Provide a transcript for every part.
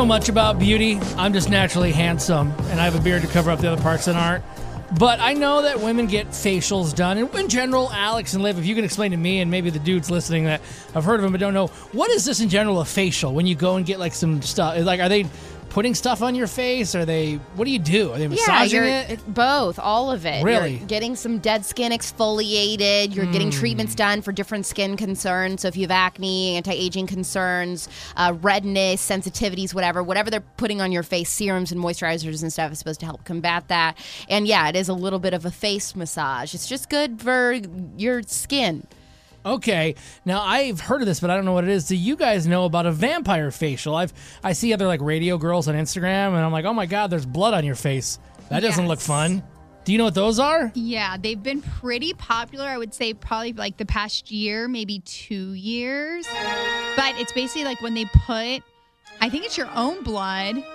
know much about beauty. I'm just naturally handsome, and I have a beard to cover up the other parts that aren't. But I know that women get facials done. And in general, Alex and Liv, if you can explain to me and maybe the dudes listening that have heard of them but don't know, what is this in general, a facial? When you go and get like some stuff, like are they putting stuff on your face? What do you do? Are they massaging it? Both, all of it. Really? You're getting some dead skin exfoliated. You're getting treatments done for different skin concerns. So if you have acne, anti-aging concerns, redness, sensitivities, whatever they're putting on your face, serums and moisturizers and stuff is supposed to help combat that. And yeah, it is a little bit of a face massage. It's just good for your skin. Okay, now I've heard of this, but I don't know what it is. Do you guys know about a vampire facial? I see other like radio girls on Instagram, and I'm like, oh my god, there's blood on your face. That doesn't look fun. Do you know what those are? Yeah, they've been pretty popular. I would say probably like the past year, maybe 2 years. But it's basically like when they put, I think it's your own blood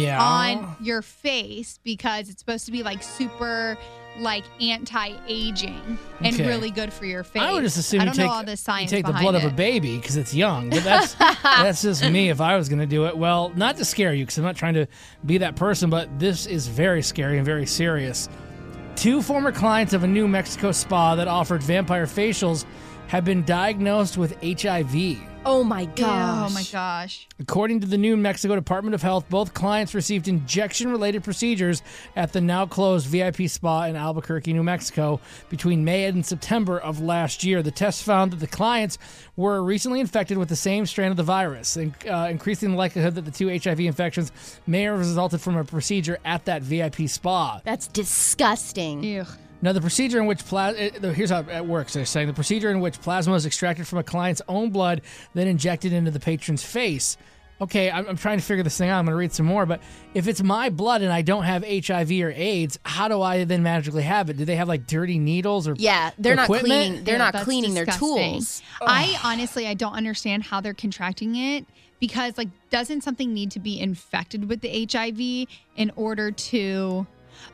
on your face because it's supposed to be like super like anti-aging and really good for your face. I would just assume I don't know all the science you take the behind blood it. of a baby because it's young. But that's just me if I was going to do it. Well, not to scare you because I'm not trying to be that person, but this is very scary and very serious. 2 former clients of a New Mexico spa that offered vampire facials have been diagnosed with HIV. Oh my gosh. Oh my gosh. According to the New Mexico Department of Health, both clients received injection-related procedures at the now-closed VIP spa in Albuquerque, New Mexico, between May and September of last year. The test found that the clients were recently infected with the same strain of the virus, increasing the likelihood that the 2 HIV infections may have resulted from a procedure at that VIP spa. That's disgusting. Ew. Now, the procedure in which here's how it works. They're saying the procedure in which plasma is extracted from a client's own blood, then injected into the patron's face. Okay, I'm trying to figure this thing out. I'm going to read some more. But if it's my blood and I don't have HIV or AIDS, how do I then magically have it? Do they have like dirty needles or they're not equipment? cleaning. They're not cleaning their disgusting. tools. I don't understand how they're contracting it because like doesn't something need to be infected with the HIV in order to...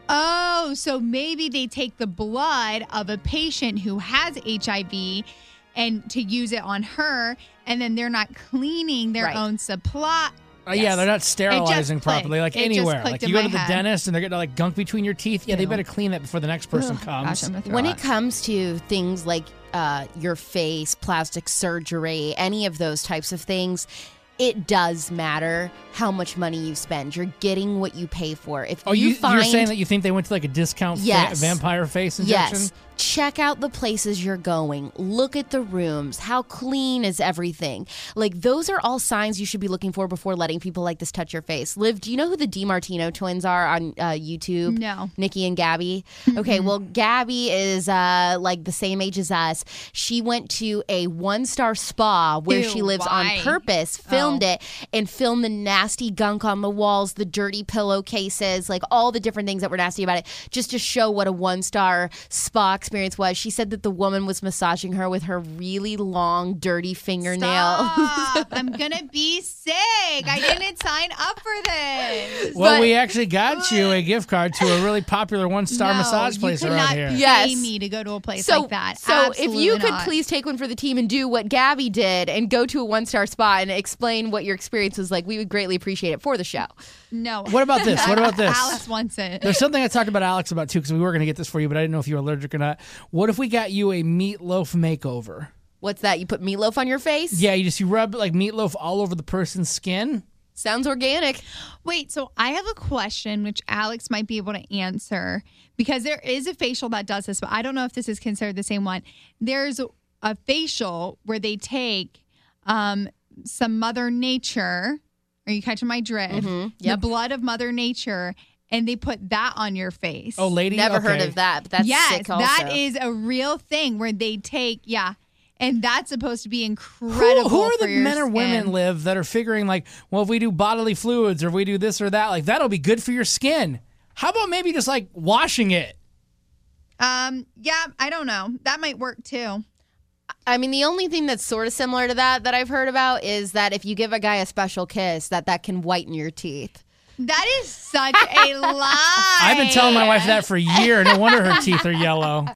Oh, so maybe they take the blood of a patient who has HIV and to use it on her, and then they're not cleaning their own supply. Yeah, they're not sterilizing clicked. properly, like It just anywhere. clicked Like in you go my to the head. dentist and they're getting like gunk between your teeth. Yeah, they Ew. better clean that before the next person comes. Gosh, I'm gonna throw When up. it comes to things like your face, plastic surgery, any of those types of things, it does matter how much money you spend. You're getting what you pay for. If you're saying that you think they went to like a discount vampire face injection? Yes. Check out the places you're going. Look at the rooms. How clean is everything? Like, those are all signs you should be looking for before letting people like this touch your face. Liv, do you know who the DiMartino twins are on YouTube? No. Nikki and Gabby? Okay, well, Gabby is like the same age as us. She went to a 1-star spa where Ew, she lives why? on purpose, filmed it, and filmed the nasty gunk on the walls, the dirty pillowcases, like all the different things that were nasty about it, just to show what a 1-star spa experience was. She said that the woman was massaging her with her really long, dirty fingernails. Stop. I'm gonna be sick. I didn't sign up for this. Well, we actually got you a gift card to a really popular 1-star No, massage place you around cannot here. pay Yes. me to go to a place like that. So if you Absolutely could not. please take one for the team and do what Gabby did and go to a 1-star spa and explain what your experience was like, we would greatly appreciate it for the show. No. What about this? What about this? Alex wants it. There's something I talked about Alex about too, because we were going to get this for you, but I didn't know if you were allergic or not. What if we got you a meatloaf makeover? What's that? You put meatloaf on your face? Yeah, you rub like meatloaf all over the person's skin. Sounds organic. Wait, so I have a question which Alex might be able to answer because there is a facial that does this, but I don't know if this is considered the same one. There's a facial where they take some Mother Nature. Are you catching my drift? Yep. The blood of Mother Nature, and they put that on your face. Oh, lady? Never heard Okay. of that, but that's yes, sick also. that is a real thing where they take, and that's supposed to be incredible. Who are for the your men or women, skin. Liv, that are figuring like, well, if we do bodily fluids or if we do this or that, like that'll be good for your skin. How about maybe just like washing it? Yeah, I don't know. That might work too. I mean, the only thing that's sort of similar to that I've heard about is that if you give a guy a special kiss, that can whiten your teeth. That is such a lie. I've been telling my wife that for a year. No wonder her teeth are yellow.